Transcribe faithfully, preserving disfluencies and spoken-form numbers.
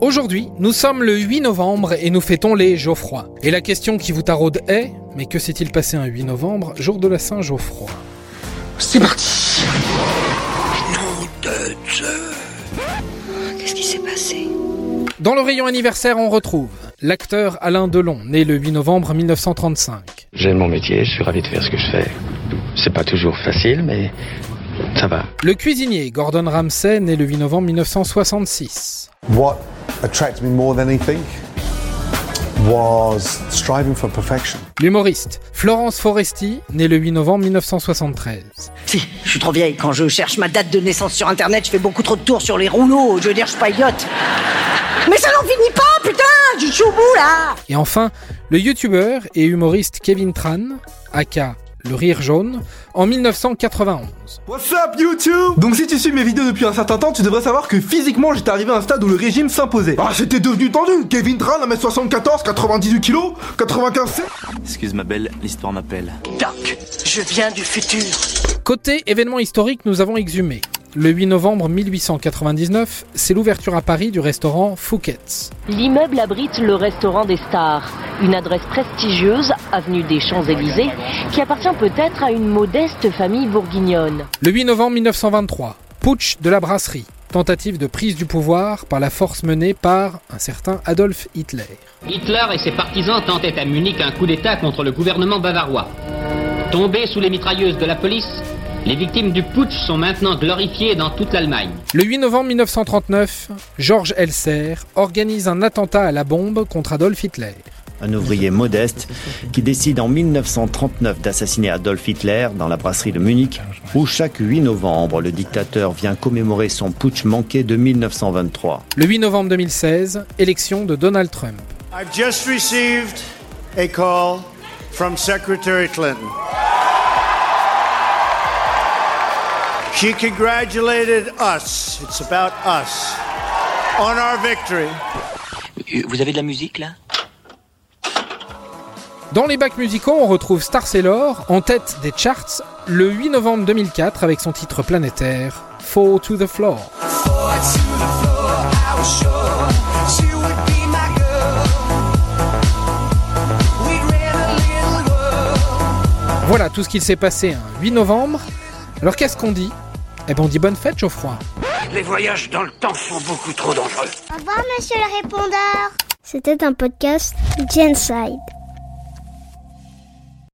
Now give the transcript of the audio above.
Aujourd'hui, nous sommes le huit novembre et nous fêtons les Geoffroy. Et la question qui vous taraude est, mais que s'est-il passé un huit novembre, jour de la Saint-Geoffroy ? C'est parti. Nom de Dieu. Qu'est-ce qui s'est passé ? Dans le rayon anniversaire, on retrouve l'acteur Alain Delon, né le huit novembre mille neuf cent trente-cinq. J'aime mon métier, je suis ravi de faire ce que je fais. C'est pas toujours facile, mais ça va. Le cuisinier Gordon Ramsay, né le huit novembre mille neuf cent soixante-six. What attracted me more than anything was striving for perfection. L'humoriste Florence Foresti, né le huit novembre mille neuf cent soixante-treize. Si, je suis trop vieille. Quand je cherche ma date de naissance sur internet, je fais beaucoup trop de tours sur les rouleaux. Je veux dire, je suis pas idiote. Mais ça n'en finit pas, putain! Je suis au bout, là! Et enfin, le youtubeur et humoriste Kevin Tran, aka Le Rire Jaune, en mille neuf cent quatre-vingt-onze. What's up YouTube? Donc si tu suis mes vidéos depuis un certain temps, tu devrais savoir que physiquement j'étais arrivé à un stade où le régime s'imposait. Ah, c'était devenu tendu. Kevin Tran, un mètre soixante-quatorze, quatre-vingt-dix-huit kilos, quatre-vingt-quinze. Excuse ma belle, l'histoire m'appelle. Doc, je viens du futur. Côté événement historique, nous avons exhumé. Le huit novembre mille huit cent quatre-vingt-dix-neuf, c'est l'ouverture à Paris du restaurant Fouquet's. L'immeuble abrite le restaurant des stars, une adresse prestigieuse, avenue des Champs-Élysées, qui appartient peut-être à une modeste famille bourguignonne. Le huit novembre mille neuf cent vingt-trois, putsch de la brasserie, tentative de prise du pouvoir par la force menée par un certain Adolf Hitler. Hitler et ses partisans tentaient à Munich un coup d'État contre le gouvernement bavarois. Tombés sous les mitrailleuses de la police, les victimes du putsch sont maintenant glorifiées dans toute l'Allemagne. Le huit novembre mille neuf cent trente-neuf, Georges Elser organise un attentat à la bombe contre Adolf Hitler. Un ouvrier modeste qui décide en mille neuf cent trente-neuf d'assassiner Adolf Hitler dans la brasserie de Munich, où chaque huit novembre, le dictateur vient commémorer son putsch manqué de mille neuf cent vingt-trois. Le huit novembre deux mille seize, élection de Donald Trump. I've just received a call from Secretary Clinton. She congratulated us, it's about us, on our victory. Vous avez de la musique là ? Dans les bacs musicaux, on retrouve Star Sailor en tête des charts le huit novembre deux mille quatre avec son titre planétaire Fall to the Floor. Voilà tout ce qu'il s'est passé un huit novembre. Alors qu'est-ce qu'on dit ? Eh ben on dit bonne fête, Geoffroy. Les voyages dans le temps sont beaucoup trop dangereux. Au revoir, monsieur le répondeur. C'était un podcast Genside.